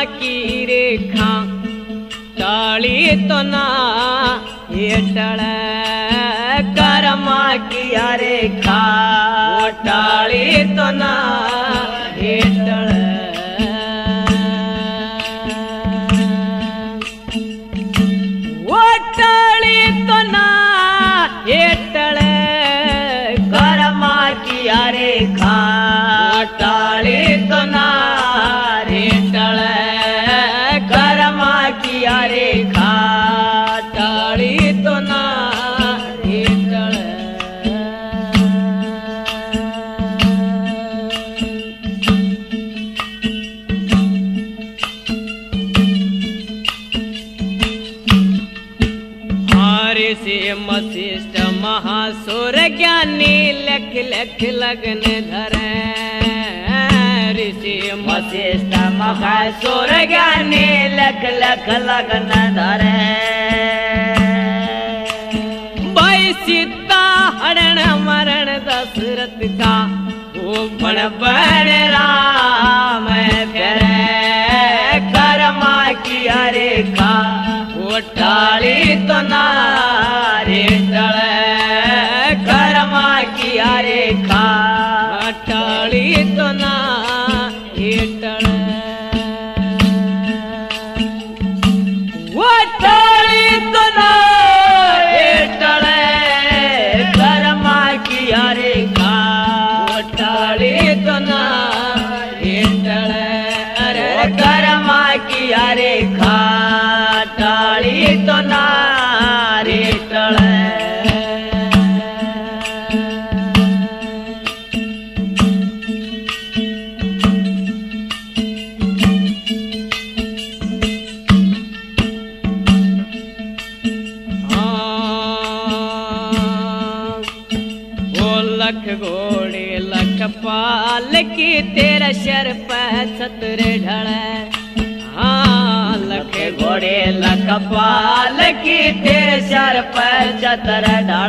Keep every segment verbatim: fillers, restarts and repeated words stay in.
की रेखा टाली तो ना हेटल कर्मा की रेखा टाली तो ना हेटल वो टाली तो ना हेटल कर्मा की रेखा टाली तो ना हेटल कर्मा की रेखा टाली तो ना हेटल ऋषि वशिष्ठ महासुर ज्ञानी लख लख लगन धरे ऋषि वशिष्ठ महासुर ज्ञानी लख लख लगन धरे भाई सीता हरण मरण दशरथ का वो बण बण राम करे कर्मा की रेखा वो टाली तो ना हेटल कर्मा की रेखा टाली तो ना हेटल वो टाली तो ना हेटल कर्मा की रेखा वो टाली तो ना हेटल अरे कर्मा की रेखा टाली तो ना हेटल लख घोड़े लख पाल की तेरा शर पर छत्र ढल हाँ लख घोड़े लख पाल की तेरे शर पर छत्र ढल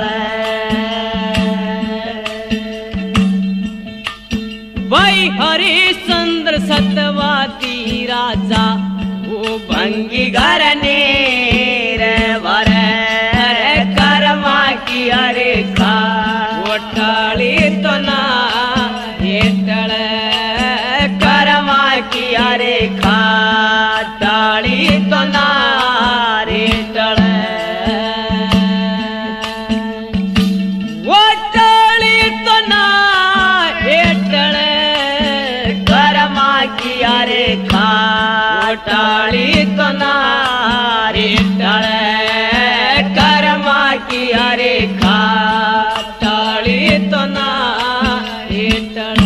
भाई हरिश्चंद्र सतवाती राजा वो भंगी घरने रे वर कर्मा की रेखा वो टाली तो ना हेटल कर्मा की रेखा टाली तो ना हेटल वो टाली तो ना हेटल कर्मा की रेखा टाली तो ना हेटल कर्मा की रेखा टाली तो ना हेटल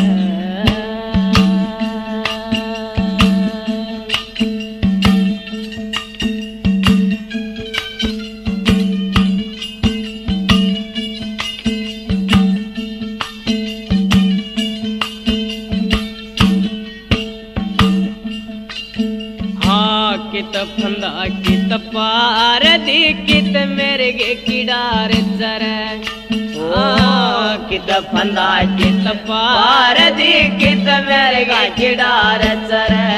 कित फंदा कित पार दी कित मेरे गे किडार जरे कित फंदा कित पार दी कित मेरे गे किडार जरे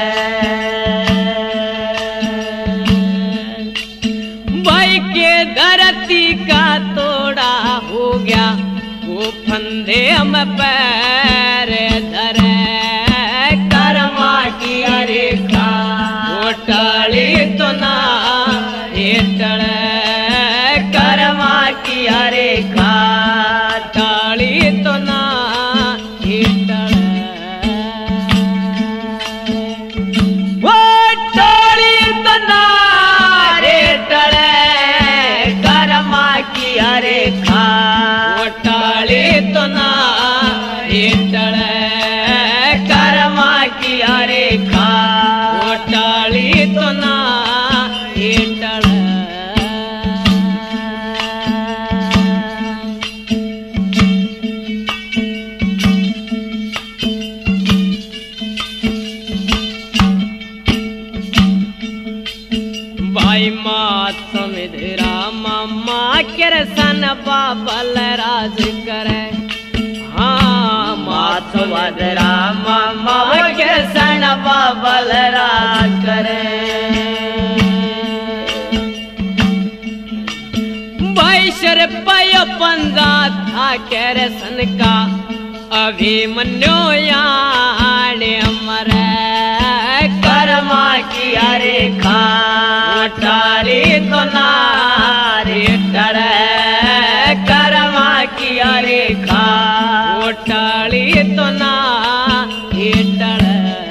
भाई के धरती का तोड़ा हो गया वो फंदे हम पैर धरे कर्मा की रेखा टाली तो ना हेटल कर्मा की रेखा टाली तो ना हेटल वो टाली तो ना हेटल कर्मा की रेखा वो टाली तो ना हेटल कर्मा की रेखा टाली तो ना हेटल भाई मात समिध रामा माँ के सन बाबल राज करे हाँ मात वद रामा माँ के सन बाबलरा करे बैशर पय पंजा था केरे सन का अभिमन्यो याने मरे कर्मा की अरे खाटारी तो नारी टड़े कर्मा की अरे खा टाली तो ना टड़े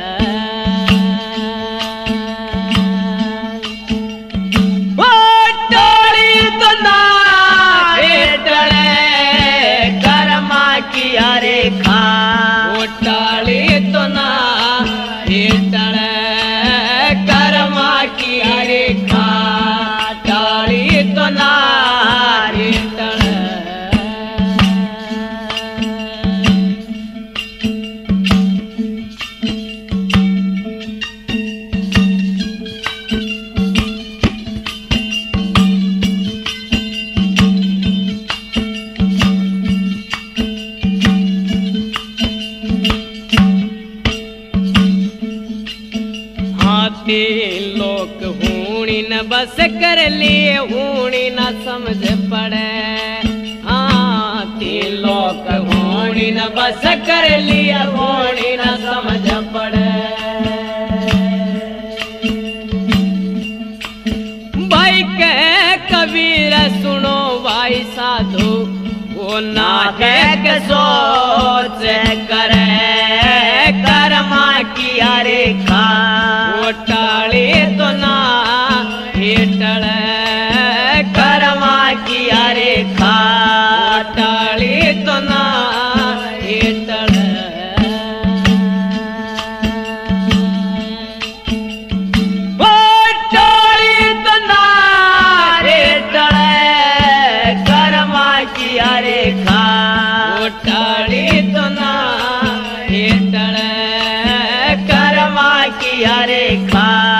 रेखा टाली तो ना टड़ कर्मा की रेखा टाली तो ना टड़ लोक हूणी न बस कर लिए हूणी न समझ पड़े हाँ ती लोक हूणी न बस कर लिए हूणी न समझ पड़े भाई कह कबीर सुनो भाई साधु वो ना के सोच करे कर्मा की रेखा टाली तो ना टड़ कर्मा की रेखा टाली तो ना टड़ टाली तो ना टड़ कर्मा की रेखा टाली तो ना टड़ कर्मा की रेखा